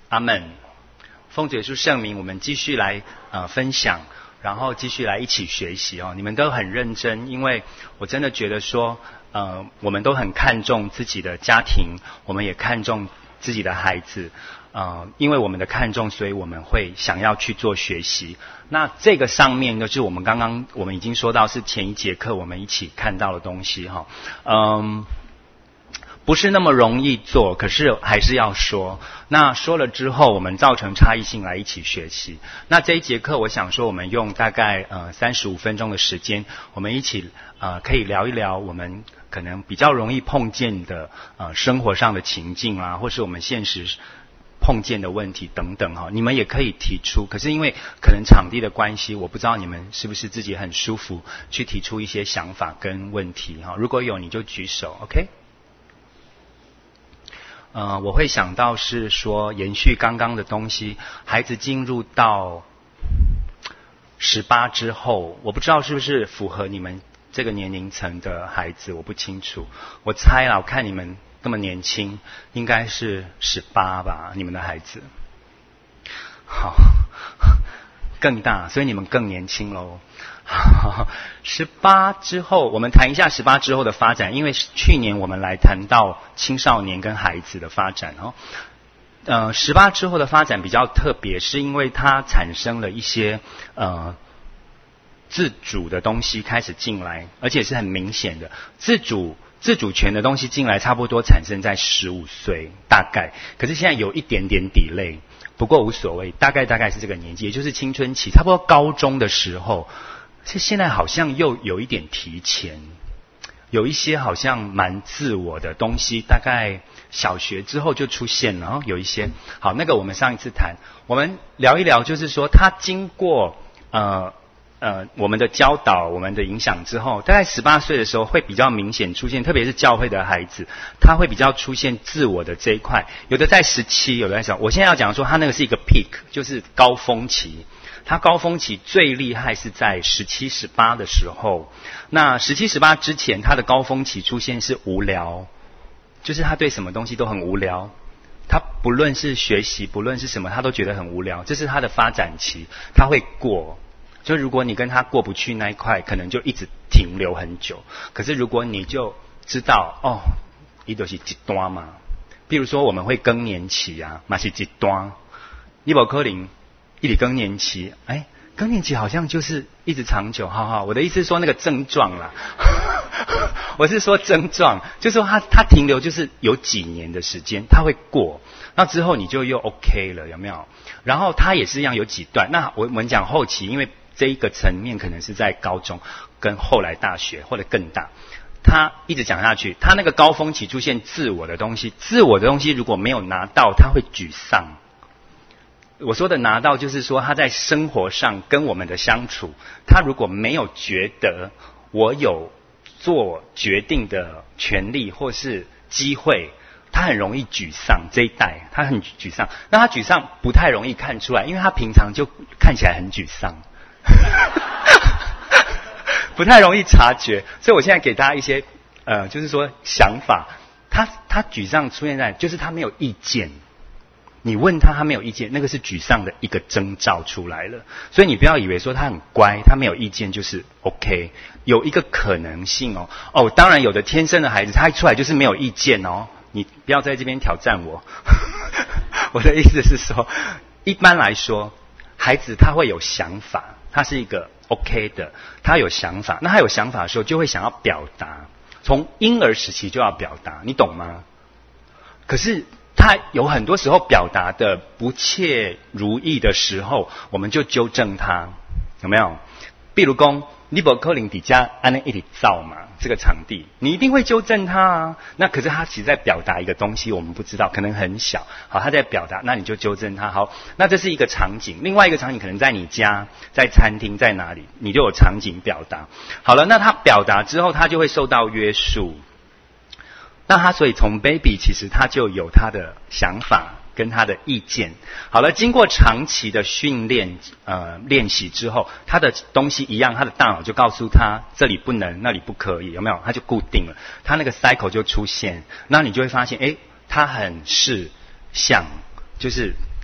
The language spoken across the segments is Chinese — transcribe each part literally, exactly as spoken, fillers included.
阿们。奉主耶稣圣名，我们继续来呃分享，然后继续来一起学习哦。你们都很认真，因为我真的觉得说，呃，我们都很看重自己的家庭，我们也看重自己的孩子，呃，因为我们的看重，所以我们会想要去做学习。那这个上面就是我们刚刚我们已经说到是前一节课我们一起看到的东西哈，嗯。不是那么容易做，可是还是要说。那说了之后，我们造成差异性来一起学习。那这一节课，我想说，我们用大概呃三十五分钟的时间，我们一起呃可以聊一聊我们可能比较容易碰见的呃生活上的情境啦，或是我们现实碰见的问题等等哈。你们也可以提出，可是因为可能场地的关系，我不知道你们是不是自己很舒服去提出一些想法跟问题哈。如果有，你就举手 ，OK？呃，我会想到是说，延续刚刚的东西，孩子进入到十八之后，我不知道是不是符合你们这个年龄层的孩子，我不清楚。我猜啦，我看你们那么年轻，应该是十八吧，你们的孩子。好，更大，所以你们更年轻咯。十八之后，我们谈一下十八之后的发展，因为去年我们来谈到青少年跟孩子的发展哦。呃，十八之后的发展比较特别，是因为它产生了一些呃自主的东西开始进来，而且是很明显的自主自主权的东西进来，差不多产生在十五岁大概，可是现在有一点点delay，不过无所谓，大概大概是这个年纪，也就是青春期，差不多高中的时候。这现在好像又有一点提前，有一些好像蛮自我的东西，大概小学之后就出现了。有一些好，那个我们上一次谈，我们聊一聊，就是说他经过呃呃我们的教导、我们的影响之后，大概十八岁的时候会比较明显出现，特别是教会的孩子，他会比较出现自我的这一块。有的在十七，有的在小。我现在要讲说，他那个是一个 peak， 就是高峰期。他高峰期最厉害是在十七、十八的时候。那十七、十八之前，他的高峰期出现是无聊，就是他对什么东西都很无聊。他不论是学习，不论是什么，他都觉得很无聊。这是他的发展期，他会过。就如果你跟他过不去那一块，可能就一直停留很久。可是如果你就知道，哦，伊就是一段嘛。比如说我们会更年期啊，嘛是一段。你不可能。一直更年期，哎，更年期好像就是一直长久，哈哈。我的意思是说那个症状啦，我是说症状，就是说它它停留就是有几年的时间，它会过，那之后你就又 OK 了，有没有？然后它也是一样有几段。那我我们讲后期，因为这一个层面可能是在高中跟后来大学或者更大，它一直讲下去，它那个高峰期出现自我的东西，自我的东西如果没有拿到，它会沮丧。我说的拿到就是说他在生活上跟我们的相处，他如果没有觉得我有做决定的权利或是机会，他很容易沮丧。这一代他很沮丧，那他沮丧不太容易看出来，因为他平常就看起来很沮丧不太容易察觉。所以我现在给大家一些呃就是说想法，他他沮丧出现在就是他没有意见，你问他，他没有意见，那个是沮丧的一个征兆出来了。所以你不要以为说他很乖，他没有意见就是 OK。有一个可能性哦，哦，当然有的天生的孩子，他一出来就是没有意见哦。你不要在这边挑战我。我的意思是说，一般来说，孩子他会有想法，他是一个 OK 的，他有想法。那他有想法的时候，就会想要表达，从婴儿时期就要表达，你懂吗？可是他有很多时候表达的不切如意的时候，我们就纠正他，有没有？比如说你不可能底下按那一起造嘛，这个场地你一定会纠正他啊。那可是他其实在表达一个东西，我们不知道，可能很小。好，他在表达，那你就纠正他。好，那这是一个场景。另外一个场景可能在你家、在餐厅、在哪里，你就有场景表达。好了，那他表达之后，他就会受到约束。那他所以从 baby 其实他就有他的想法跟他的意见。好了，经过长期的训练呃练习之后，他的东西一样，他的大脑就告诉他这里不能，那里不可以，有没有？他就固定了，他那个 cycle 就出现。那你就会发现，诶，他很是像，就是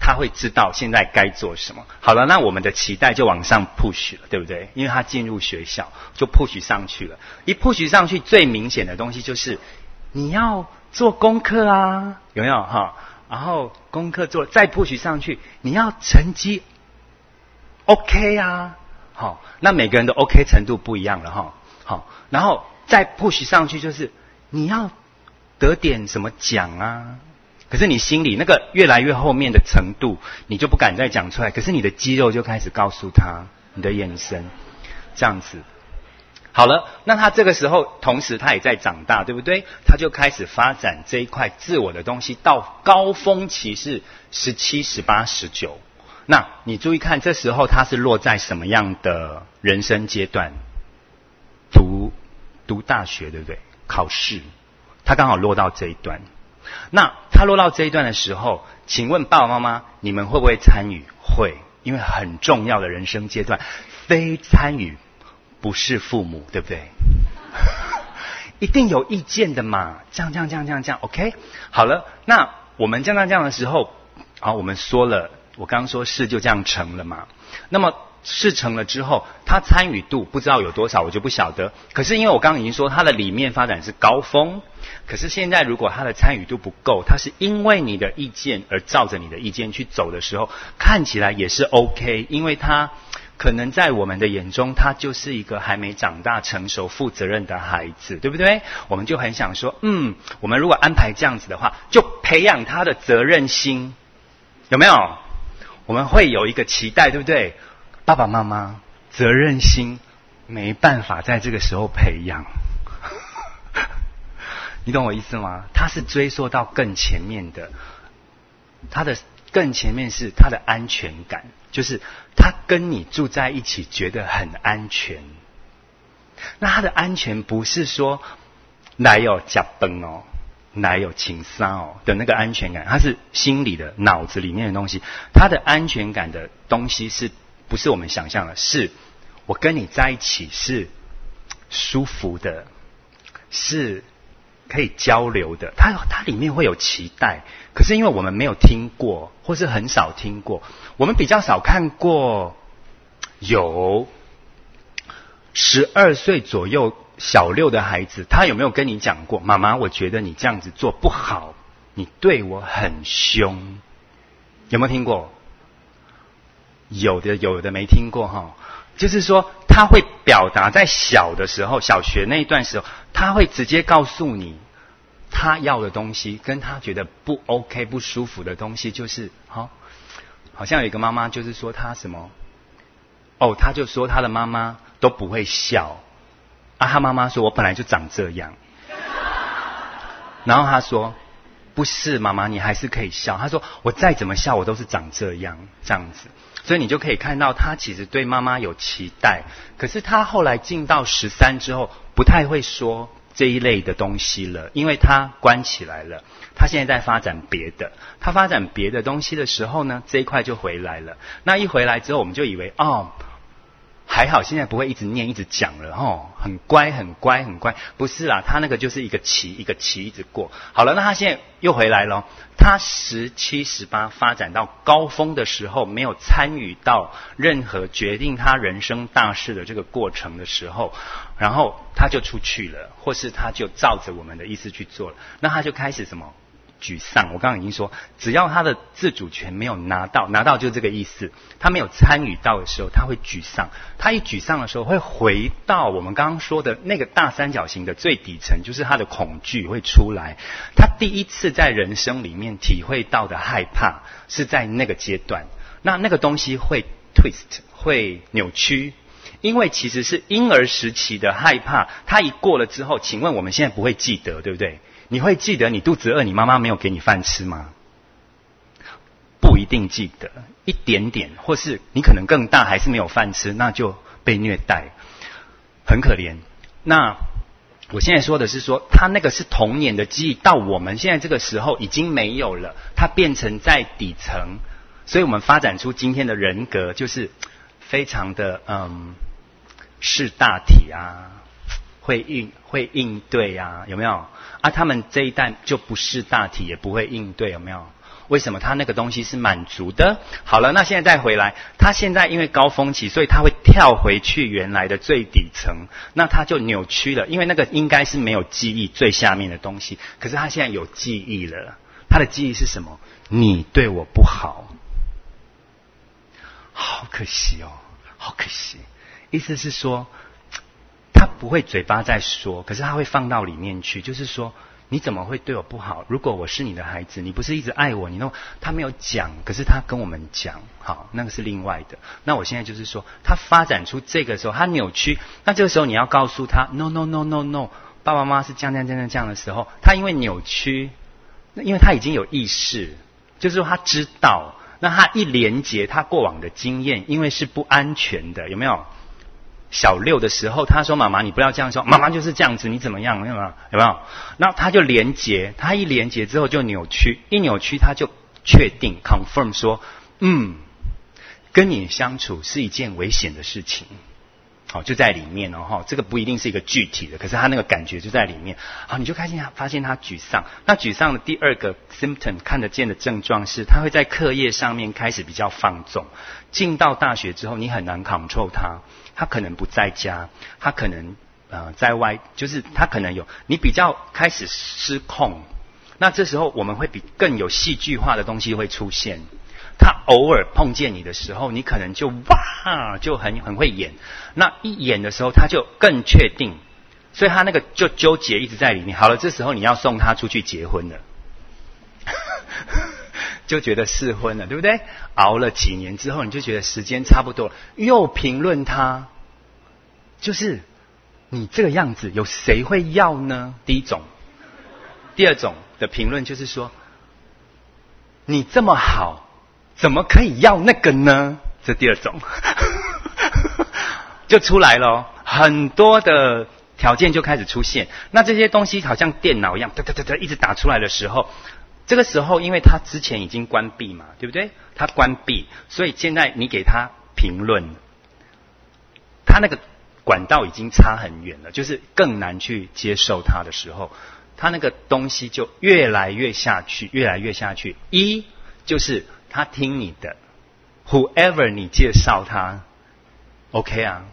他会知道现在该做什么。好了，那我们的期待就往上 push 了，对不对？因为他进入学校就 push 上去了。一 push 上去，最明显的东西就是你要做功课啊，有没有哈？然后功课做，再 push 上去，你要成绩 OK 啊，好，那每个人的 OK 程度不一样了哈。好，然后再 push 上去，就是你要得点什么奖啊。可是你心里那个越来越后面的程度，你就不敢再讲出来。可是你的肌肉就开始告诉他，你的眼神这样子。好了，那他这个时候，同时他也在长大，对不对？他就开始发展这一块自我的东西，到高峰期是十七、十八、十九。那你注意看，这时候他是落在什么样的人生阶段？读读大学，对不对？考试，他刚好落到这一段。那他落到这一段的时候，请问爸爸妈妈，你们会不会参与？会，因为很重要的人生阶段，非参与不是父母，对不对？一定有意见的嘛，这样这样这样这样这样 ，OK？ 好了，那我们这样这样的时候，啊，我们说了，我刚刚说事就这样成了嘛。那么事成了之后，他参与度不知道有多少，我就不晓得。可是因为我刚刚已经说他的里面发展是高峰，可是现在如果他的参与度不够，他是因为你的意见而照着你的意见去走的时候，看起来也是 OK， 因为他可能在我们的眼中，他就是一个还没长大、成熟、负责任的孩子，对不对？我们就很想说，嗯，我们如果安排这样子的话，就培养他的责任心，有没有？我们会有一个期待，对不对？爸爸妈妈责任心没办法在这个时候培养，你懂我意思吗？他是追溯到更前面的，他的更前面是他的安全感，就是他跟你住在一起觉得很安全。那他的安全不是说哪有假崩哦，哪有情杀哦的那个安全感，他是心里的脑子里面的东西。他的安全感的东西是不是我们想象的？是我跟你在一起是舒服的，是可以交流的。它它里面会有期待，可是因为我们没有听过，或是很少听过，我们比较少看过有十二岁左右小六的孩子，他有没有跟你讲过，妈妈，我觉得你这样子做不好，你对我很凶？有没有听过？有的有的没听过哈，就是说他会表达在小的时候，小学那一段时候，他会直接告诉你他要的东西，跟他觉得不 OK 不舒服的东西，就是好，好像有一个妈妈就是说他什么，哦，他就说他的妈妈都不会笑啊，他妈妈说我本来就长这样，然后他说不是妈妈，你还是可以笑。他说我再怎么笑我都是长这样，这样子。所以你就可以看到他其实对妈妈有期待，可是他后来进到十三之后不太会说这一类的东西了，因为他关起来了，他现在在发展别的，他发展别的东西的时候呢，这一块就回来了。那一回来之后我们就以为哦还好现在不会一直念一直讲了齁，很乖很乖很乖，不是啦，他那个就是一个期一个期一直过。好了，那他现在又回来了，他十七十八发展到高峰的时候，没有参与到任何决定他人生大事的这个过程的时候，然后他就出去了，或是他就照着我们的意思去做了，那他就开始什么沮丧。我刚刚已经说，只要他的自主权没有拿到，拿到就是这个意思，他没有参与到的时候，他会沮丧。他一沮丧的时候，会回到我们刚刚说的那个大三角形的最底层，就是他的恐惧会出来。他第一次在人生里面体会到的害怕，是在那个阶段。那那个东西会 twist， 会扭曲。因为其实是婴儿时期的害怕，他一过了之后，请问我们现在不会记得，对不对？你会记得你肚子饿，你妈妈没有给你饭吃吗？不一定记得，一点点，或是你可能更大还是没有饭吃，那就被虐待，很可怜。那我现在说的是说，他那个是童年的记忆，到我们现在这个时候已经没有了，它变成在底层，所以我们发展出今天的人格，就是非常的嗯识大体啊，会应会应对啊，有没有？啊，他们这一代就不识大体，也不会应对，有没有？ 为什么？他那个东西是满足的。好了，那现在再回来，他现在因为高峰期，所以他会跳回去原来的最底层，那他就扭曲了，因为那个应该是没有记忆最下面的东西，可是他现在有记忆了。他的记忆是什么？你对我不好，好可惜哦，好可惜。意思是说，他不会嘴巴在说，可是他会放到里面去，就是说，你怎么会对我不好？如果我是你的孩子，你不是一直爱我，你那他没有讲，可是他跟我们讲，好，那个是另外的。那我现在就是说，他发展出这个时候，他扭曲，那这个时候你要告诉他 ，no no no no no， 爸爸妈妈是这样这样这样这样的时候，他因为扭曲，因为他已经有意识，就是说他知道，那他一连结他过往的经验，因为是不安全的，有没有？小六的时候，他说：“妈妈，你不要这样说，妈妈就是这样子，你怎么样？有没有？有没有？”然后他就连结，他一连结之后就扭曲，一扭曲他就确定 confirm 说：“嗯，跟你相处是一件危险的事情。”好，就在里面哦，这个不一定是一个具体的，可是他那个感觉就在里面。好，你就开始发现他沮丧。那沮丧的第二个 symptom 看得见的症状是，他会在课业上面开始比较放纵。进到大学之后，你很难 control 他。他可能不在家，他可能呃在外，就是他可能有你比较开始失控。那这时候我们会比更有戏剧化的东西会出现。他偶尔碰见你的时候，你可能就哇就很很会演。那一演的时候，他就更确定，所以他那个就纠结一直在里面。好了，这时候你要送他出去结婚了。就觉得适婚了，对不对？熬了几年之后，你就觉得时间差不多了，又评论他，就是你这个样子，有谁会要呢？第一种，第二种的评论就是说，你这么好，怎么可以要那个呢？这第二种，就出来了，很多的条件就开始出现。那这些东西好像电脑一样，哒哒哒哒一直打出来的时候。这个时候，因为他之前已经关闭嘛，对不对？他关闭，所以现在你给他评论，他那个管道已经差很远了，就是更难去接受他的时候，他那个东西就越来越下去，越来越下去。一就是他听你的 ，whoever 你介绍他 ，OK 啊，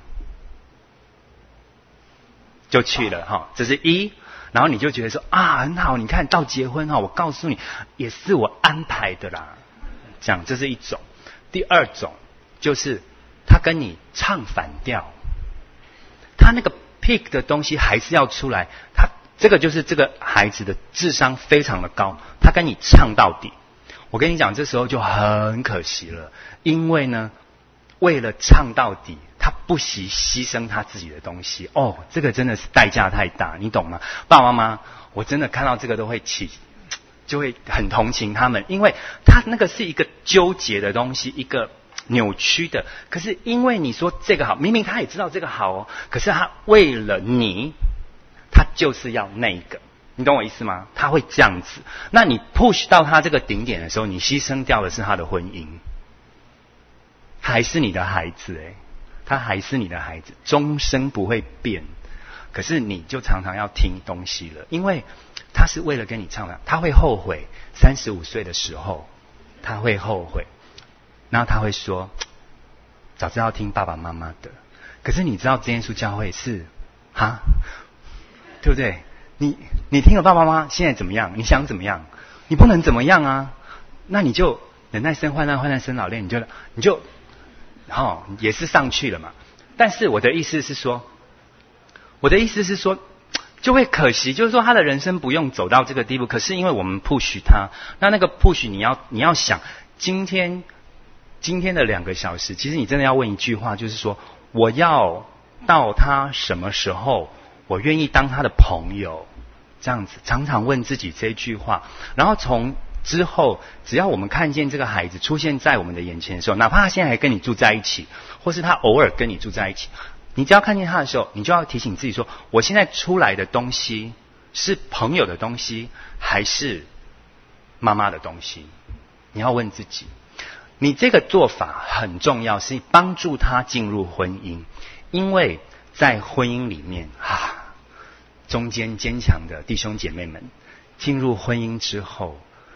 就去了哈，这是一。然后你就觉得说啊很好，你看到结婚哈，我告诉你也是我安排的啦。这样这是一种。第二种就是他跟你唱反调，他那个 pick 的东西还是要出来。他这个就是这个孩子的智商非常的高，他跟你唱到底。我跟你讲，这时候就很可惜了，因为呢，为了唱到底。他不惜牺牲他自己的东西哦，这个真的是代价太大，你懂吗？爸爸妈妈，我真的看到这个都会起，就会很同情他们，因为他那个是一个纠结的东西，一个扭曲的。可是因为你说这个好，明明他也知道这个好哦，可是他为了你，他就是要那个，你懂我意思吗？他会这样子。那你 push 到他这个顶点的时候，你牺牲掉的是他的婚姻，还是你的孩子诶。他还是你的孩子，终生不会变。可是你就常常要听东西了，因为他是为了跟你唱的，他会后悔。三十五岁的时候，他会后悔，然后他会说：“早知道听爸爸妈妈的。”可是你知道，真耶稣教会是哈，对不对？你你听了爸爸妈妈，现在怎么样？你想怎么样？你不能怎么样啊？那你就忍耐生患难，患难生老练，你就你就。然后也是上去了嘛，但是我的意思是说，我的意思是说，就会可惜，就是说他的人生不用走到这个地步，可是因为我们 push 他，那那个 push 你要你要想，今天今天的两个小时，其实你真的要问一句话，就是说，我要到他什么时候，我愿意当他的朋友，这样子常常问自己这句话，然后从。之后，只要我们看见这个孩子出现在我们的眼前的时候，哪怕他现在还跟你住在一起，或是他偶尔跟你住在一起，你只要看见他的时候，你就要提醒自己说：我现在出来的东西是朋友的东西，还是妈妈的东西？你要问自己。你这个做法很重要，是帮助他进入婚姻，因为在婚姻里面啊，中间坚强的弟兄姐妹们，进入婚姻之后。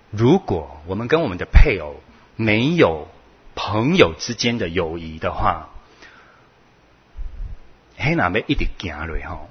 如果我们跟我们的配偶没有朋友之间的友谊的话，黑哪边一直行落吼，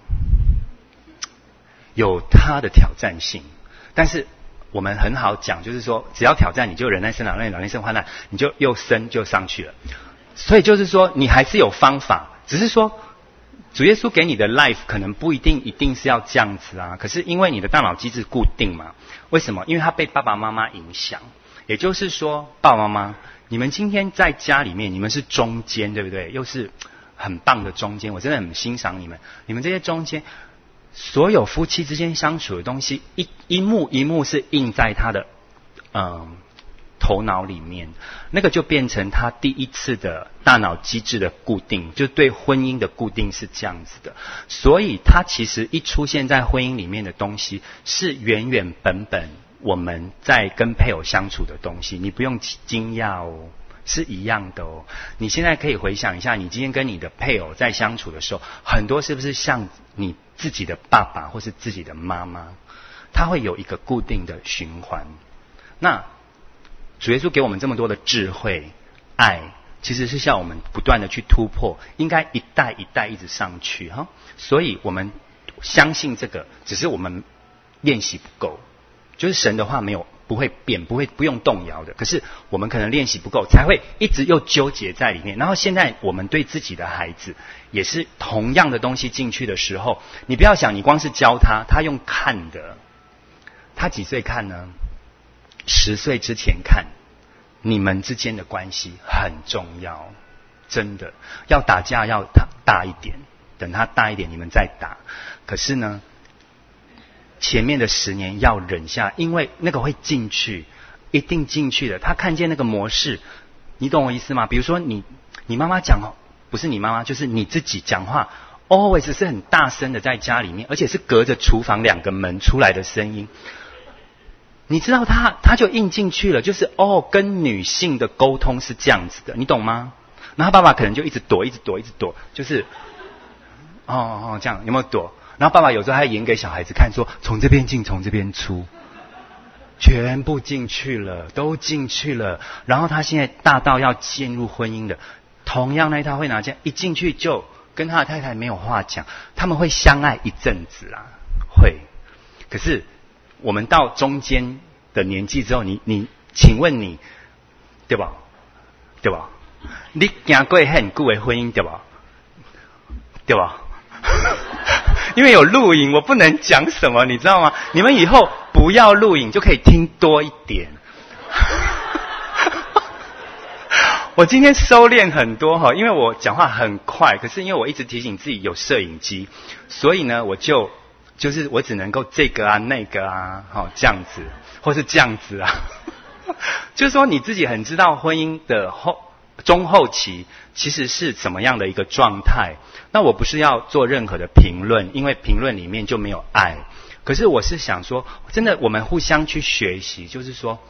有它的挑战性。但是我们很好讲，就是说，只要挑战，你就忍耐生老练，老练生患难，你就又升就上去了。所以就是说，你还是有方法，只是说，主耶稣给你的 life 可能不一定一定是要这样子啊。可是因为你的大脑机制固定嘛，为什么？因为它被爸爸妈妈影响。也就是说，爸爸妈妈，你们今天在家里面，你们是中间，对不对？又是很棒的中间，我真的很欣赏你们。你们这些中间，所有夫妻之间相处的东西，一一幕一幕是印在他的嗯头脑里面，那个就变成他第一次的大脑机制的固定，就对婚姻的固定是这样子的。所以他其实一出现在婚姻里面的东西，是原原本本我们在跟配偶相处的东西，你不用惊讶哦，是一样的哦。你现在可以回想一下，你今天跟你的配偶在相处的时候，很多是不是像你自己的爸爸或是自己的妈妈，他会有一个固定的循环。那主耶稣给我们这么多的智慧、爱，其实是向我们不断的去突破，应该一代一代一直上去哈。所以我们相信这个，只是我们练习不够。就是神的话没有不会变，不会不用动摇的。可是我们可能练习不够，才会一直又纠结在里面。然后现在我们对自己的孩子也是同样的东西进去的时候，你不要想你光是教他，他用看的，他几岁看呢？十岁之前看，你们之间的关系很重要，真的要打架要他大一点，等他大一点你们再打。可是呢，前面的十年要忍下，因为那个会进去，一定进去的。他看见那个模式，你懂我意思吗？比如说你，你妈妈讲，不是你妈妈，就是你自己讲话 ，always 是很大声的在家里面，而且是隔着厨房两个门出来的声音。你知道他，他就印进去了，就是哦，跟女性的沟通是这样子的，你懂吗？然后爸爸可能就一直躲，一直躲，一直躲，就是哦哦这样，有没有躲？然后爸爸有时候还演给小孩子看，说从这边进，从这边出，全部进去了，都进去了。然后他现在大到要进入婚姻的，同样那一套会拿这样一进去就跟他的太太没有话讲，他们会相爱一阵子啊，会。可是我们到中间的年纪之后，你你，请问你，对吧？对吧？你经过很久的婚姻，对吧？对吧？因为有录影，我不能讲什么，你知道吗？你们以后不要录影，就可以听多一点。我今天收敛很多哈，因为我讲话很快，可是因为我一直提醒自己有摄影机，所以呢，我就就是我只能够这个啊那个啊，好这样子，或是这样子啊。就是说你自己很知道婚姻的后中后期其实是什么样的一个状态。那我不是要做任何的评论，因为评论里面就没有爱。可是我是想说，真的我们互相去学习，就是说，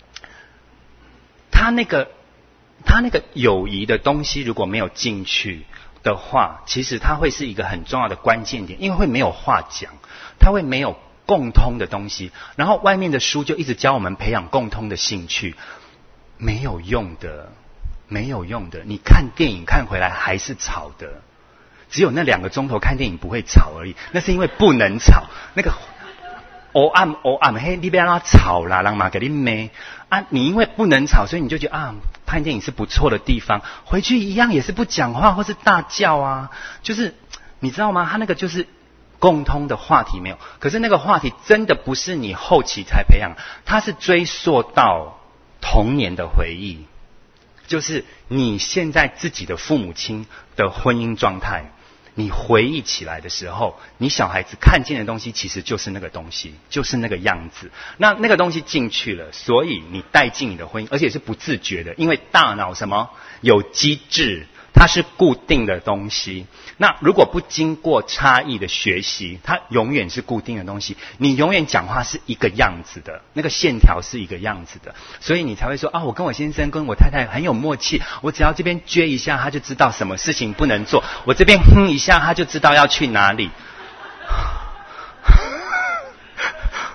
他那个他那个友谊的东西如果没有进去的话，其实它会是一个很重要的关键点，因为会没有话讲，它会没有共通的东西。然后外面的书就一直教我们培养共通的兴趣，没有用的，没有用的。你看电影看回来还是吵的。只有那两个钟头看电影不会吵而已，那是因为不能吵。那个哦暗哦暗，嘿，你不要让他吵啦，让马给你妹啊！你因为不能吵，所以你就觉得啊，看电影是不错的地方。回去一样也是不讲话或是大叫啊，就是你知道吗？他那个就是共通的话题没有。可是那个话题真的不是你后期才培养，它是追溯到童年的回忆，就是你现在自己的父母亲的婚姻状态。你回忆起来的时候，你小孩子看见的东西其实就是那个东西，就是那个样子。那那个东西进去了，所以你带进你的婚姻，而且是不自觉的，因为大脑什么有机制，它是固定的东西。那如果不经过差异的学习，它永远是固定的东西。你永远讲话是一个样子的，那个线条是一个样子的，所以你才会说啊，我跟我先生跟我太太很有默契，我只要这边撅一下，他就知道什么事情不能做；我这边哼一下，他就知道要去哪里。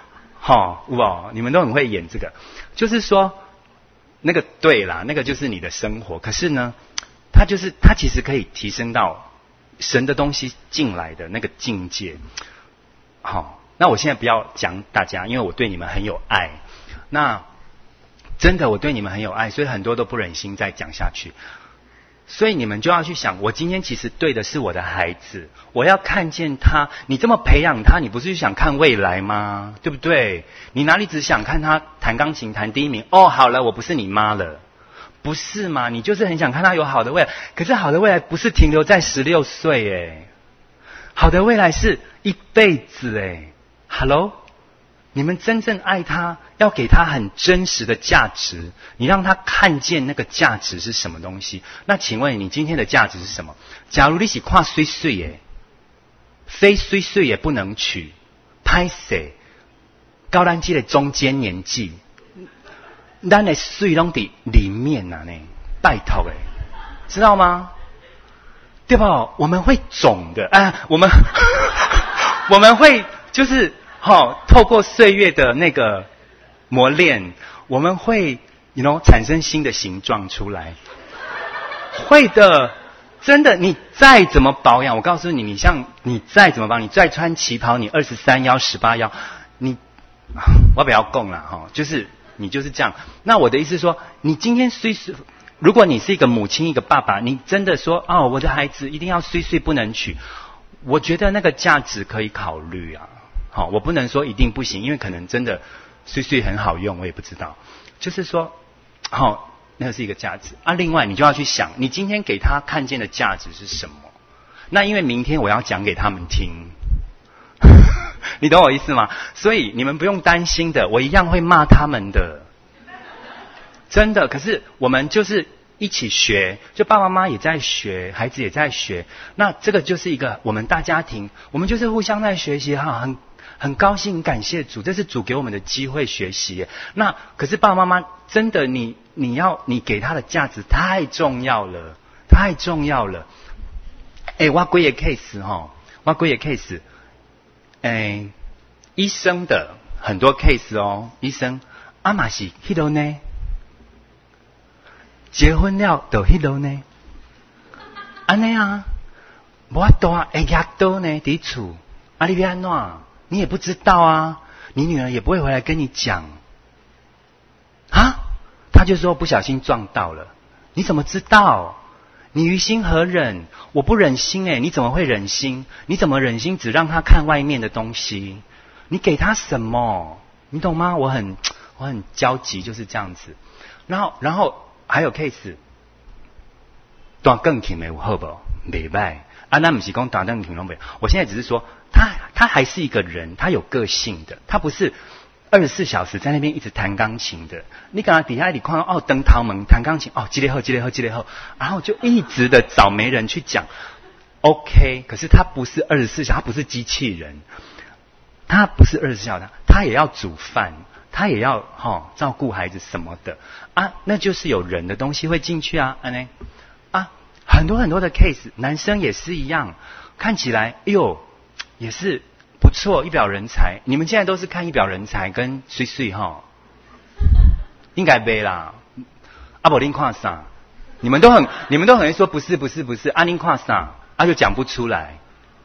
好，哇，你们都很会演这个，就是说那个对啦，那个就是你的生活。可是呢，它就是它其实可以提升到神的东西进来的那个境界。好，那我现在不要讲大家，因为我对你们很有爱。那真的我对你们很有爱，所以很多都不忍心再讲下去。所以你们就要去想，我今天其实对的是我的孩子，我要看见他，你这么培养他，你不是想看未来吗？对不对？你哪里只想看他弹钢琴弹第一名？哦，好了，我不是你妈了，不是嘛？你就是很想看他有好的未来，可是好的未来不是停留在十六岁诶，好的未来是一辈子诶。Hello， 你们真正爱他，要给他很真实的价值，你让他看见那个价值是什么东西。那请问你今天的价值是什么？假如你是跨岁岁耶，非岁岁也不能娶，拍谁？高咱这个中间年纪，咱的岁拢在里面啊呢，拜托诶，知道吗？对吧？我们会肿的啊，我们我们会就是好、哦，透过岁月的那个磨练，我们会 you know 产生新的形状出来，会的，真的。你再怎么保养，我告诉你，你像你再怎么保养，你再穿旗袍，你二十三腰、十八腰，你我不要供了哈，就是你就是这样。那我的意思是说，你今天虽是，如果你是一个母亲、一个爸爸，你真的说哦，我的孩子一定要岁岁不能娶，我觉得那个价值可以考虑啊。好，我不能说一定不行，因为可能真的岁岁很好用，我也不知道。就是说，好，那是一个价值啊。另外，你就要去想，你今天给他看见的价值是什么？那因为明天我要讲给他们听，你懂我意思吗？所以你们不用担心的，我一样会骂他们的，真的。可是我们就是一起学，就爸爸妈妈也在学，孩子也在学。那这个就是一个我们大家庭，我们就是互相在学习哈，很很高兴，感谢主，这是主给我们的机会学习。那可是爸爸妈妈真的，你你要你给他的价值太重要了，太重要了。哎，我几个 case 哈，我几个 case， 哎，医生的很多 case 哦，医生阿嘛是迄度呢。结婚了就迄路呢，安尼啊，无法度啊，会压倒呢伫厝，啊你要安怎？你也不知道啊，你女儿也不会回来跟你讲，啊，他就说不小心撞到了，你怎么知道？你于心何忍？我不忍心诶，你怎么会忍心？你怎么忍心只让他看外面的东西？你给他什么？你懂吗？我很我很焦急，就是这样子。然后然后。还有 case， 大更挺没有好不？没败啊，那不是讲大更挺拢没有。我现在只是说，他他还是一个人，他有个性的，他不是二十四小时在那边一直弹钢琴的。你刚刚底下你看到哦，登桃门弹钢琴哦，积累后积累后积累后，然后就一直的找媒人去讲 ，OK。可是他不是二十四小时，他不是机器人，他不是二十四小时，他也要煮饭。他也要哈、哦、照顾孩子什么的啊，那就是有人的东西会进去啊，安呢啊，很多很多的 case， 男生也是一样，看起来哎呦也是不错，一表人才。你们现在都是看一表人才跟水水哈，应该没啦。阿伯林看啥？你们都很你们都很会说不是不是不是，阿林看啥？啊就讲不出来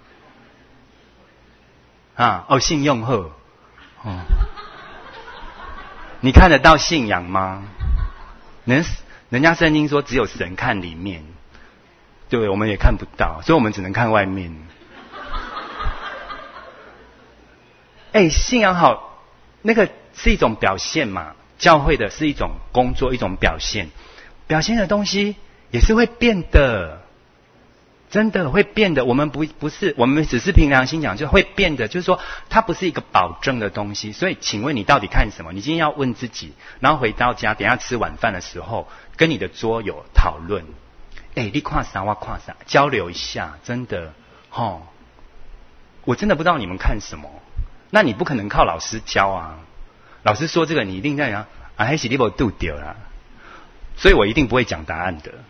啊哦，信用好哦。你看得到信仰吗？人人家圣经说只有神看里面，对，我们也看不到，所以我们只能看外面。哎，信仰好，那个是一种表现嘛，教会的是一种工作，一种表现，表现的东西也是会变的。真的会变的，我们不不是，我们只是凭良心讲，就会变的。就是说，它不是一个保证的东西。所以，请问你到底看什么？你今天要问自己，然后回到家，等一下吃晚饭的时候，跟你的桌友讨论。哎，你看啥？我看啥？交流一下，真的，齁，我真的不知道你们看什么。那你不可能靠老师教啊。老师说这个，你一定在讲啊，还是你没度掉啦。所以我一定不会讲答案的。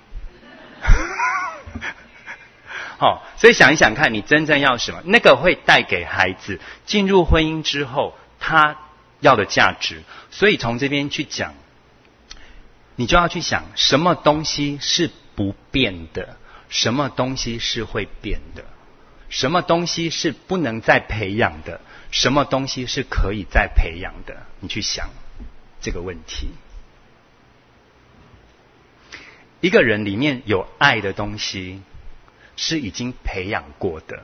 好，所以想一想看，你真正要什么？那个会带给孩子进入婚姻之后，他要的价值。所以从这边去讲，你就要去想什么东西是不变的，什么东西是会变的，什么东西是不能再培养的，什么东西是可以再培养的。你去想这个问题。一个人里面有爱的东西是已经培养过的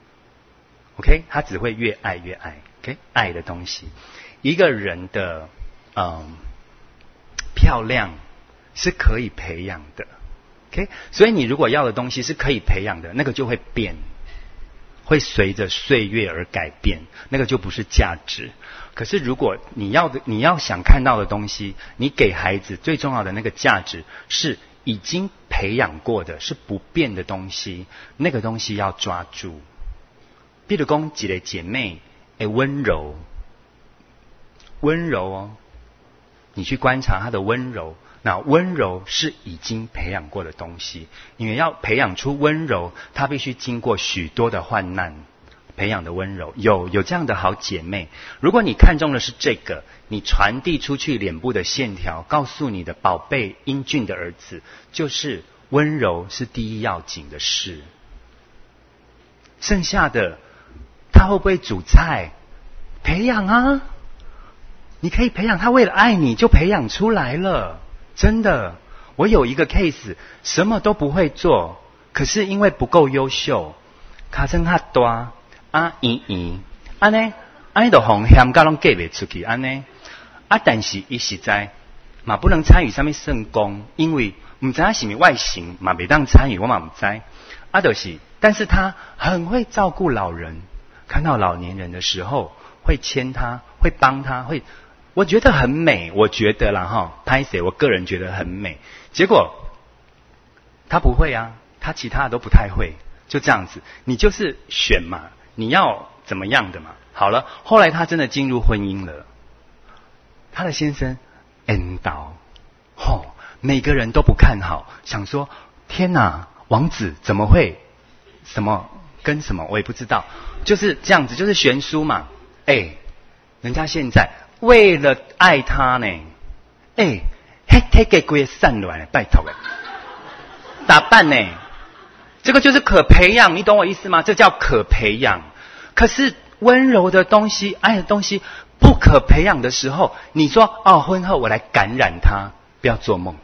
OK， 他只会越爱越爱 OK， 爱的东西。一个人的嗯漂亮是可以培养的 OK， 所以你如果要的东西是可以培养的，那个就会变，会随着岁月而改变，那个就不是价值。可是如果你要的你要想看到的东西，你给孩子最重要的那个价值是已经培养过的，是不变的东西，那个东西要抓住。比如说一个姐妹诶温柔温柔哦，你去观察她的温柔，那温柔是已经培养过的东西，因为要培养出温柔，她必须经过许多的患难培养的温柔。有有这样的好姐妹，如果你看中的是这个，你传递出去脸部的线条，告诉你的宝贝英俊的儿子，就是温柔是第一要紧的事。剩下的他会不会煮菜？培养啊！你可以培养他，为了爱你就培养出来了。真的，我有一个 case， 什么都不会做，可是因为不够优秀，卡声较大啊，圆圆，安呢，安尼就红香甲拢嫁袂出去，安呢啊，但是伊实在嘛不能参与什么圣功，因为唔知影是咪外形嘛，袂当参与，我嘛唔知啊，就是，但是他很会照顾老人。看到老年人的时候，会牵他，会帮他，会，我觉得很美，我觉得啦哈，拍谁，我个人觉得很美。结果他不会啊，他其他的都不太会，就这样子。你就是选嘛，你要怎么样的嘛。好了，后来他真的进入婚姻了，他的先生恩道，吼，每个人都不看好，想说天哪，王子怎么会什么？跟什么我也不知道，就是这样子，就是悬殊嘛。哎，人家现在为了爱他呢，哎，嘿，嘿，给鬼散乱，拜托哎，打扮呢，这个就是可培养，你懂我意思吗？这叫可培养。可是温柔的东西、爱的东西不可培养的时候，你说哦，婚后我来感染他，不要做梦。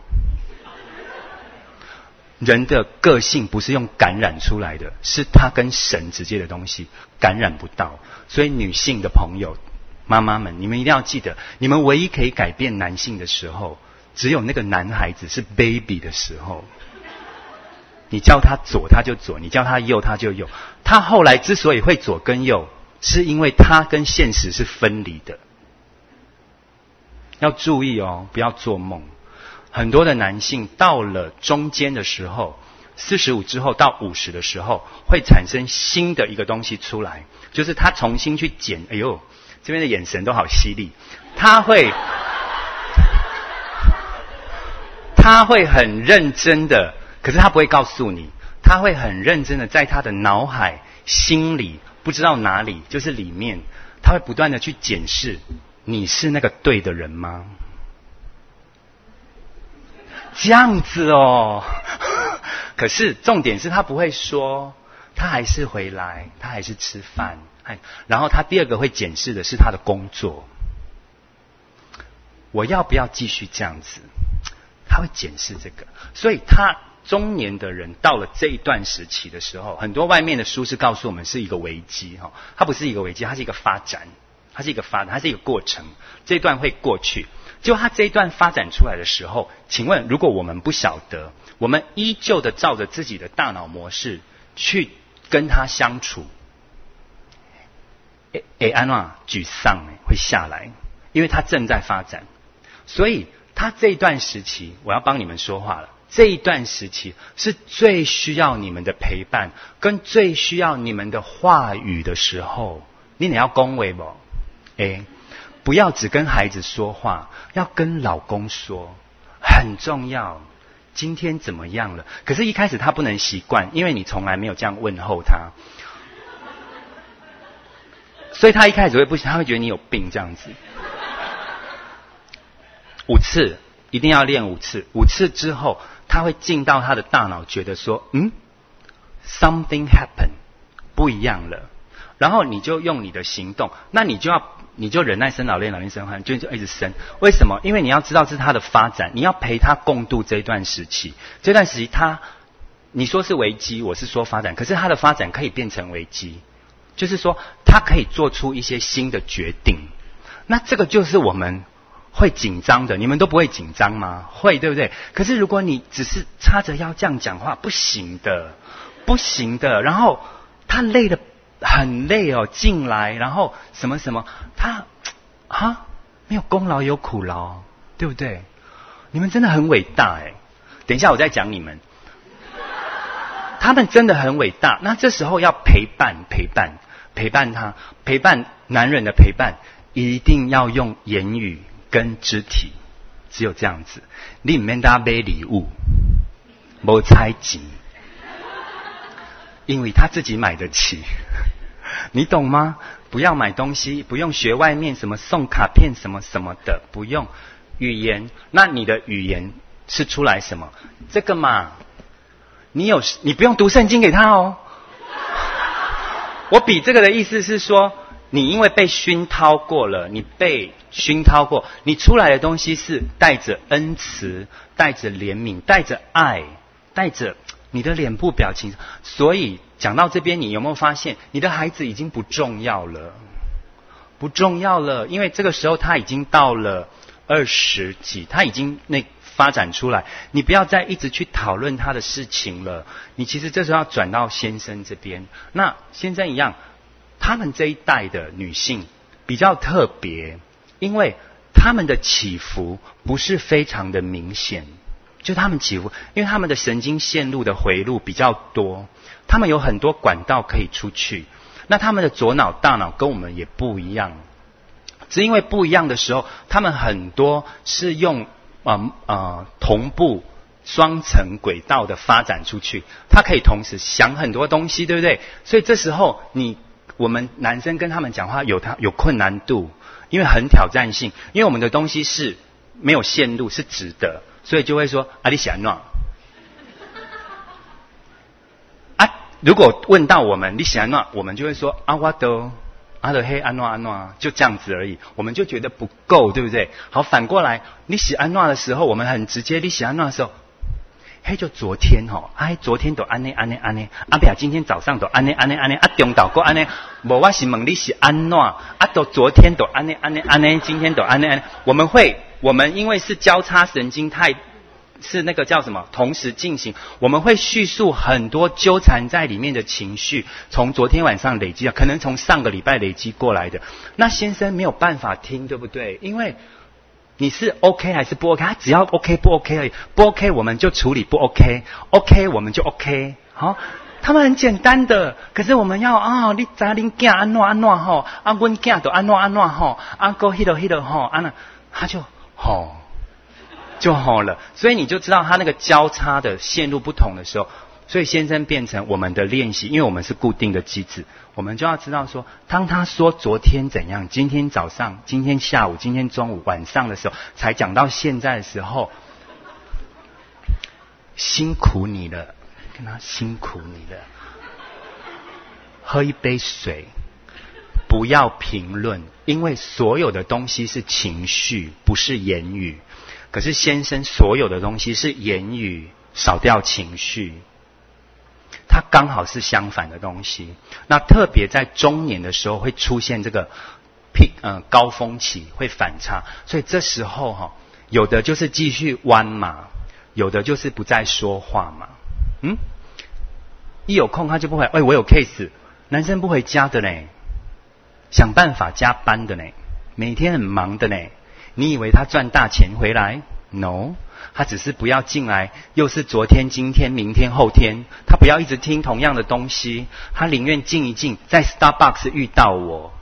人的个性不是用感染出来的，是他跟神直接的东西，感染不到。所以女性的朋友、妈妈们，你们一定要记得，你们唯一可以改变男性的时候，只有那个男孩子是 baby 的时候。你叫他左他就左，你叫他右他就右。他后来之所以会左跟右，是因为他跟现实是分离的。要注意哦，不要做梦。很多的男性到了中间的时候，四十五之后到五十的时候，会产生新的一个东西出来，就是他重新去捡。哎呦，这边的眼神都好犀利。他会，他会很认真的，可是他不会告诉你，他会很认真的在他的脑海、心里，不知道哪里，就是里面，他会不断的去检视，你是那个对的人吗？这样子哦，可是重点是他不会说，他还是回来，他还是吃饭，然后他第二个会检视的是他的工作，我要不要继续这样子？他会检视这个，所以他中年的人到了这一段时期的时候，很多外面的书是告诉我们是一个危机哈，它不是一个危机，它是一个发展，它是一个发展，它是一个过程，这一段会过去。就他这一段发展出来的时候，请问如果我们不晓得，我们依旧的照着自己的大脑模式去跟他相处，诶诶，安娜沮丧会下来，因为他正在发展。所以他这一段时期，我要帮你们说话了。这一段时期是最需要你们的陪伴，跟最需要你们的话语的时候。你得要恭维不？诶。不要只跟孩子说话，要跟老公说，很重要。今天怎么样了？可是一开始他不能习惯，因为你从来没有这样问候他，所以他一开始会不行，他会觉得你有病这样子。 五次，一定要练五次。五次之后，他会进到他的大脑，觉得说，嗯 ，something happened， 不一样了。然后你就用你的行动，那你就要，你就忍耐生老练，老练生坏，就就一直生。为什么？因为你要知道这是他的发展，你要陪他共度这一段时期。这段时期他，你说是危机，我是说发展，可是他的发展可以变成危机，就是说他可以做出一些新的决定。那这个就是我们会紧张的，你们都不会紧张吗？会，对不对？可是如果你只是叉着腰这样讲话，不行的，不行的。然后他累的很累哦，进来，然后什么什么，他啊没有功劳有苦劳，对不对？你们真的很伟大哎！等一下我再讲你们，他们真的很伟大。那这时候要陪伴，陪伴，陪伴他，陪伴男人的陪伴，一定要用言语跟肢体，只有这样子。你不免给他买礼物，没猜忌，因为他自己买得起，你懂吗？不要买东西，不用学外面什么送卡片什么什么的，不用语言。那你的语言是出来什么？这个嘛，你有你不用读圣经给他哦。我比这个的意思是说，你因为被熏陶过了，你被熏陶过，你出来的东西是带着恩慈，带着怜悯，带着爱，带着你的脸部表情。所以讲到这边，你有没有发现你的孩子已经不重要了？不重要了，因为这个时候他已经到了二十几，他已经那发展出来，你不要再一直去讨论他的事情了。你其实这时候要转到先生这边。那先生一样，他们这一代的女性比较特别，因为他们的起伏不是非常的明显。就他们起伏，因为他们的神经线路的回路比较多，他们有很多管道可以出去。那他们的左脑大脑跟我们也不一样，只因为不一样的时候，他们很多是用呃呃同步双层轨道的发展出去，他可以同时想很多东西，对不对？所以这时候你我们男生跟他们讲话有他有困难度，因为很挑战性，因为我们的东西是没有线路，是直的。所以就会说啊，你喜欢哪？啊，如果问到我们你喜欢哪，我们就会说啊，我都啊的嘿安诺安诺，就这样子而已，我们就觉得不够，对不对？好，反过来你喜安诺的时候，我们很直接；你喜安诺的时候，嘿，就昨天吼，哎，昨天都安内安内安内，阿表今天早上都安内安内安内，啊，中岛过安内，无我是问你是安诺，啊，都昨天都安内安内安内，今天都安内安内，我们会。我们因为是交叉神经太是那个叫什么同时进行，我们会叙述很多纠缠在里面的情绪，从昨天晚上累积，可能从上个礼拜累积过来的。那先生没有办法听，对不对？因为你是 OK 还是不 OK， 他只要 OK 不 OK 而已，不 OK 我们就处理不 OK， OK 我们就 OK。好，他们很简单的，可是我们要啊、哦，你咋恁囝安怎安怎吼，啊，阮囝都安怎安怎吼，啊，哥迄落迄落吼，啊那他就。好，就好了。所以你就知道他那个交叉的线路不同的时候，所以先生变成我们的练习，因为我们是固定的机制，我们就要知道说，当他说昨天怎样，今天早上、今天下午、今天中午、晚上的时候，才讲到现在的时候，辛苦你了，跟他辛苦你了，喝一杯水。不要评论，因为所有的东西是情绪，不是言语。可是先生所有的东西是言语，少掉情绪。它刚好是相反的东西。那特别在中年的时候会出现这个 peak 呃高峰期，会反差。所以这时候哈、哦，有的就是继续弯嘛，有的就是不再说话嘛。嗯，一有空他就不回。哎，我有 case， 男生不回家的呢。想办法加班的呢，每天很忙的呢。你以为他赚大钱回来 ？No， 他只是不要进来，又是昨天、今天、明天、后天，他不要一直听同样的东西，他宁愿静一静，在 Starbucks 遇到我。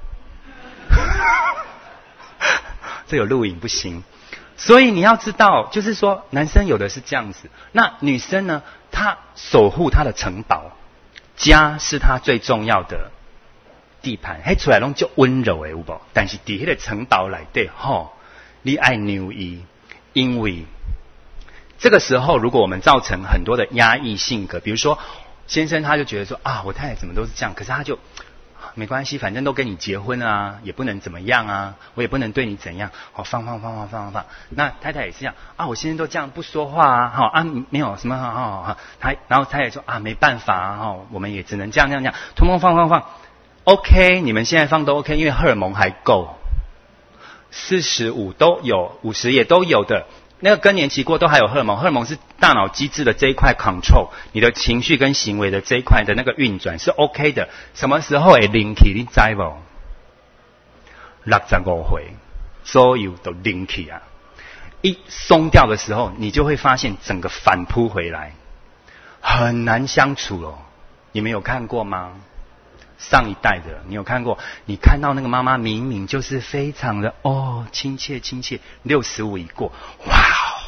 这有录影不行，所以你要知道，就是说，男生有的是这样子，那女生呢，她守护她的城堡，家是她最重要的。地盘，迄出来拢足温柔的有无？但是伫迄个城堡内底，吼，你爱牛伊， 因为这个时候，如果我们造成很多的压抑性格，比如说先生他就觉得说啊，我太太怎么都是这样，可是他就没关系，反正都跟你结婚了啊，也不能怎么样啊，我也不能对你怎样，好放放放放放放放。那太太也是这样啊，我先生都这样不说话啊，好啊，没有什么好好好，他然后太太说啊，没办法啊，哈，我们也只能这样这样这样，通通放放放 ，OK， 你们现在放都 OK， 因为荷尔蒙还够，四十五都有，五十也都有的。那个更年期过都还有荷尔蒙，荷尔蒙是大脑机制的这一块 control 你的情绪跟行为的这一块的那个运转是 OK 的。什么时候会灵起？你知不？六十五岁，所有都灵起啊！一松掉的时候，你就会发现整个反扑回来，很难相处哦。你们有看过吗？上一代的，你有看过？你看到那个妈妈明明就是非常的哦亲切亲切，六十五已过，哇哦！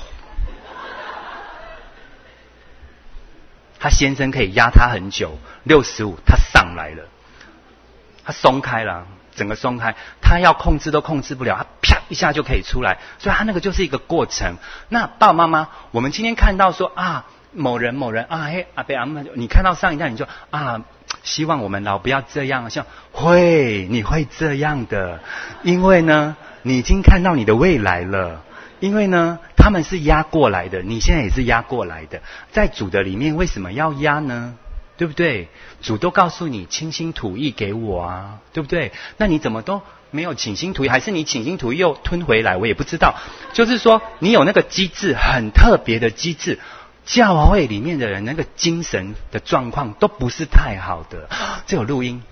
他先生可以压他很久，六十五他上来了，他松开了，整个松开，他要控制都控制不了，他啪一下就可以出来，所以他那个就是一个过程。那爸爸妈妈，我们今天看到说啊，某人某人啊，嘿阿伯阿嬷，你看到上一代你就啊。希望我们老不要这样，像会你会这样的，因为呢，你已经看到你的未来了。因为呢，他们是压过来的，你现在也是压过来的。在主的里面，为什么要压呢？对不对？主都告诉你倾心吐意给我啊，对不对？那你怎么都没有倾心吐意，还是你倾心吐意又吞回来？我也不知道。就是说，你有那个机制，很特别的机制。教会里面的人那个精神的状况都不是太好的，这有录音。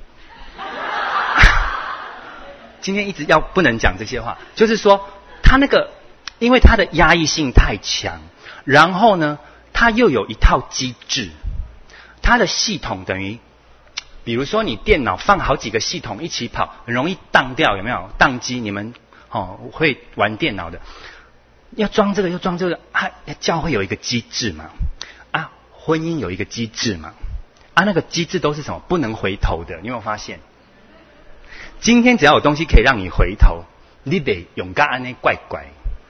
今天一直要不能讲这些话，就是说他那个，因为他的压抑性太强，然后呢，他又有一套机制，他的系统等于，比如说你电脑放好几个系统一起跑，很容易当掉，有没有？当机，你们哦会玩电脑的。要装这个又装这个啊，教会有一个机制嘛，啊，婚姻有一个机制嘛，啊，那个机制都是什么？不能回头的，你有没有发现？今天只要有东西可以让你回头，你得勇敢安内怪怪。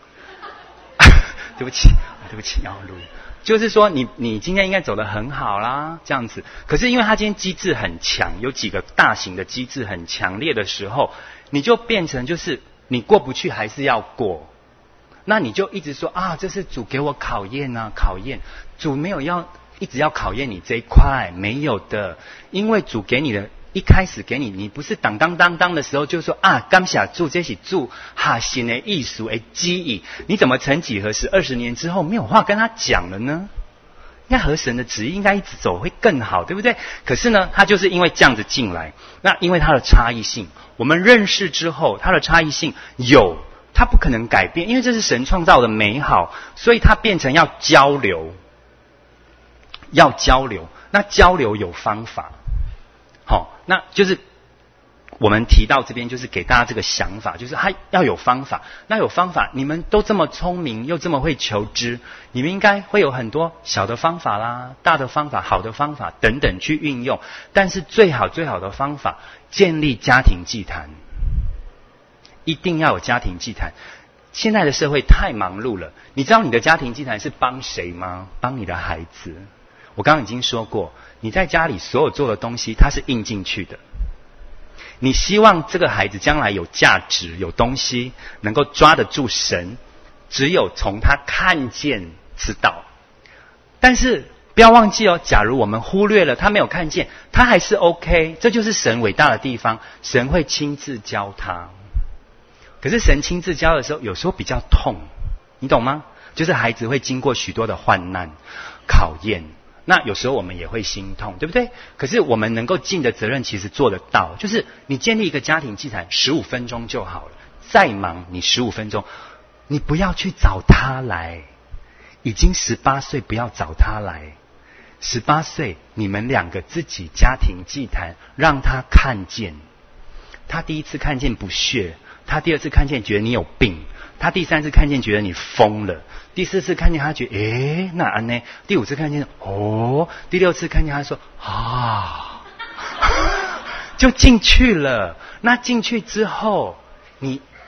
对不起，对不起，要录。就是说你你今天应该走得很好啦，这样子。可是因为他今天机制很强，有几个大型的机制很强烈的时候，你就变成就是你过不去还是要过。那你就一直说啊，这是主给我考验啊，考验。主没有要一直要考验你这一块，没有的。因为主给你的，一开始给你，你不是当当当当的时候就说啊，感谢主，这是主哈新的艺术的记忆。你怎么曾几何时，二十年之后没有话跟他讲了呢？应该合神的旨意应该一直走会更好，对不对？可是呢，他就是因为这样子进来，那因为他的差异性，我们认识之后，他的差异性有。它不可能改变，因为这是神创造的美好，所以它变成要交流，要交流。那交流有方法，好，那就是我们提到这边，就是给大家这个想法，就是它要有方法。那有方法，你们都这么聪明，又这么会求知，你们应该会有很多小的方法啦、大的方法、好的方法等等去运用。但是最好最好的方法，建立家庭祭坛。一定要有家庭祭坛。现在的社会太忙碌了，你知道你的家庭祭坛是帮谁吗？帮你的孩子。我刚刚已经说过，你在家里所有做的东西，它是印进去的。你希望这个孩子将来有价值、有东西，能够抓得住神，只有从他看见知道。但是不要忘记哦，假如我们忽略了他没有看见，他还是 OK， 这就是神伟大的地方，神会亲自教他。可是神亲自教的时候，有时候比较痛，你懂吗？就是孩子会经过许多的患难、考验，那有时候我们也会心痛，对不对？可是我们能够尽的责任，其实做得到。就是你建立一个家庭祭坛，十五分钟就好了。再忙，你十五分钟，你不要去找他来。已经十八岁，不要找他来。十八岁，你们两个自己家庭祭坛，让他看见。他第一次看见不屑。他第二次看见觉得你有病，他第三次看见觉得你疯了，第四次看见他觉得诶那安呢，第五次看见哦，第六次看见他说啊，就进去了。那进去之后，你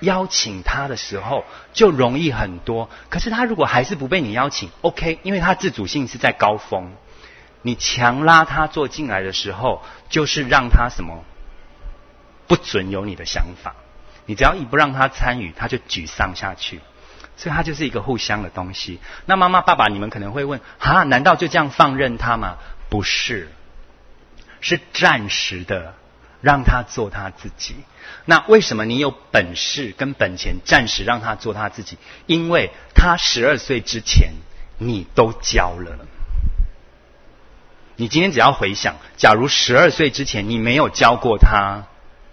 邀请他的时候就容易很多。可是他如果还是不被你邀请 OK， 因为他自主性是在高峰，你强拉他坐进来的时候，就是让他什么不准有你的想法。你只要一不让他参与，他就沮丧下去。所以它就是一个互相的东西。那妈妈爸爸你们可能会问，啊，难道就这样放任他吗？不是，是暂时的让他做他自己。那为什么你有本事跟本钱暂时让他做他自己？因为他十二岁之前你都教了。你今天只要回想，假如十二岁之前你没有教过他，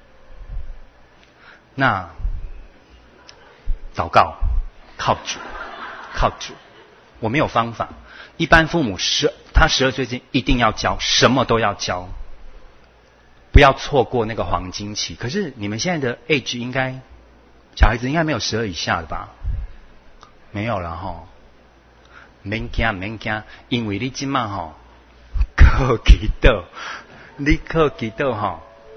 那祷告，靠主，靠主。我没有方法。一般父母十他十二岁之前一定要教，什么都要教，不要错过那个黄金期。可是你们现在的 age 应该，小孩子应该没有十二以下的吧？没有了齁。免惊免惊，因为你今晚齁靠祈祷，你靠祈祷齁。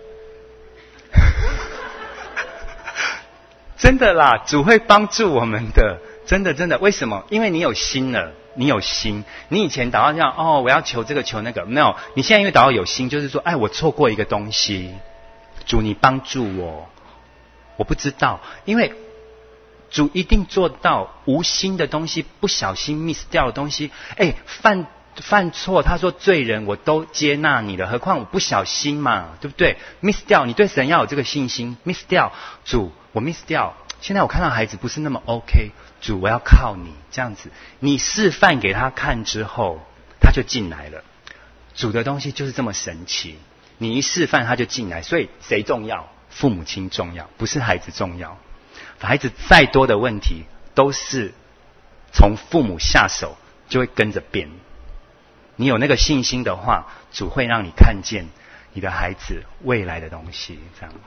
真的啦，主会帮助我们的，真的真的。为什么？因为你有心了，你有心。你以前祷告这样，哦，我要求这个求那个，没有。你现在因为祷告有心，就是说，哎，我错过一个东西，主你帮助我，我不知道，因为主一定做到无心的东西，不小心 miss 掉的东西，哎，犯犯错，他说罪人我都接纳你了，何况我不小心嘛，对不对 ？miss 掉，你对神要有这个信心 ，miss 掉，主我 miss 掉。现在我看到孩子不是那么 OK， 主我要靠你这样子，你示范给他看之后，他就进来了。主的东西就是这么神奇，你一示范他就进来。所以谁重要？父母亲重要，不是孩子重要。孩子再多的问题，都是从父母下手就会跟着变。你有那个信心的话，主会让你看见你的孩子未来的东西。这样，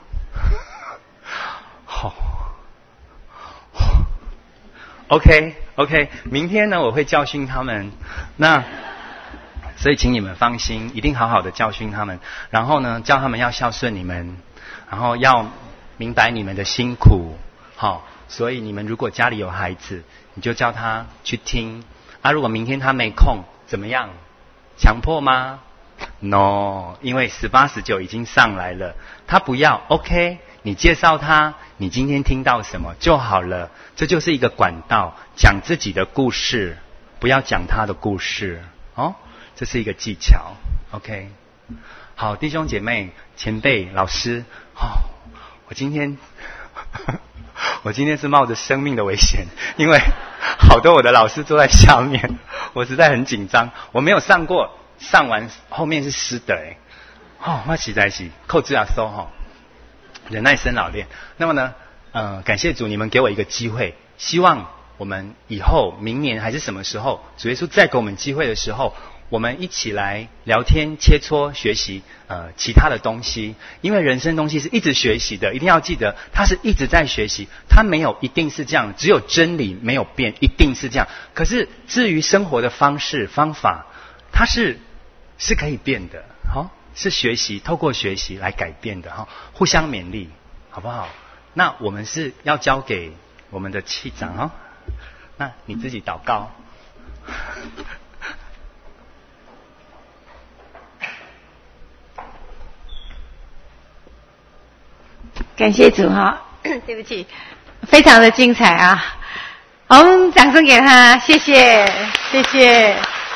好、哦、，OK OK， 明天呢我会教训他们，那所以请你们放心，一定好好的教训他们，然后呢叫他们要孝顺你们，然后要明白你们的辛苦。好，所以你们如果家里有孩子，你就叫他去听啊。如果明天他没空，怎么样？强迫吗 ？No， 因为十八、十九已经上来了，他不要 OK， 你介绍他，你今天听到什么就好了。这就是一个管道，讲自己的故事，不要讲他的故事哦。这是一个技巧 ，OK。好，弟兄姐妹、前辈、老师，哦，我今天。我今天是冒着生命的危险，因为好多我的老师坐在下面，我实在很紧张。我没有上过，上完后面是湿的哎，哦，那实在是扣字啊收哈，忍耐生老练。那么呢，呃，感谢主，你们给我一个机会，希望我们以后明年还是什么时候，主耶稣再给我们机会的时候，我们一起来聊天、切磋、学习呃其他的东西。因为人生东西是一直学习的，一定要记得，它是一直在学习，它没有一定是这样，只有真理没有变，一定是这样。可是至于生活的方式、方法，它是是可以变的，好、哦，是学习，透过学习来改变的，哈、哦，互相勉励，好不好？那我们是要交给我们的气长哦，那你自己祷告。 感谢主哈，对不起，非常的精彩啊！好，我们掌声给他，谢谢，谢谢。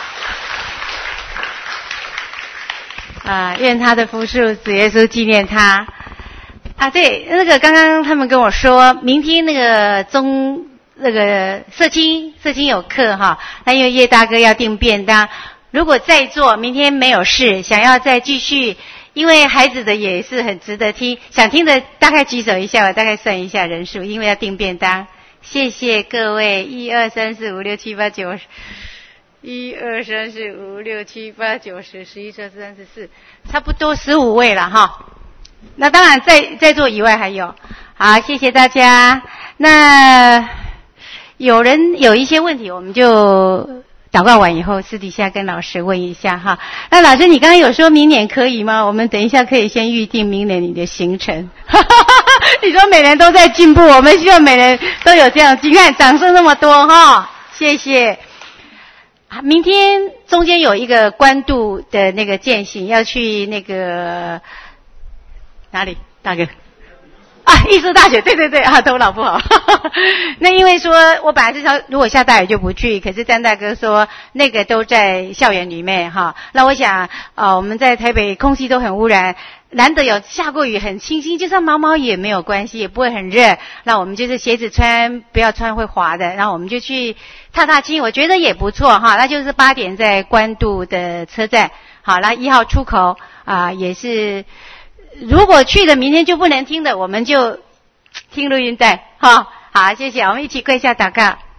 啊，愿他的福寿主耶稣纪念他。啊，对，那个刚刚他们跟我说，明天那个中那个社青社青有课哈，那因为叶大哥要订便当，如果在座明天没有事，想要再继续。因为孩子的也是很值得听，想听的大概举手一下，我大概算一下人数，因为要订便当。谢谢各位，一二三四五六七八九，一二三四五六七八九十十一十二十三十四，差不多十五位了哈。那当然在在座以外还有，好，谢谢大家。那有人有一些问题，我们就祷告完以后，私底下跟老师问一下哈。那老师，你刚刚有说明年可以吗？我们等一下可以先预定明年你的行程。你说每人都在进步，我们希望每人都有这样。你看，掌声那么多哈，谢谢。明天中间有一个关渡的那个践行，要去那个哪里？大哥。啊，艺术大学，对对对，啊，头脑不好。那因为说我本来是说，如果下大雨就不去，可是张大哥说那个都在校园里面哈。那我想，呃，我们在台北空气都很污染，难得有下过雨，很清新，就算毛毛雨也没有关系，也不会很热。那我们就是鞋子穿不要穿会滑的，然后我们就去踏踏青，我觉得也不错哈。那就是八点在关渡的车站，好，那一号出口啊、呃，也是。如果去了明天就不能听的，我们就听录音带哈。好，谢谢，我们一起跪下祷告。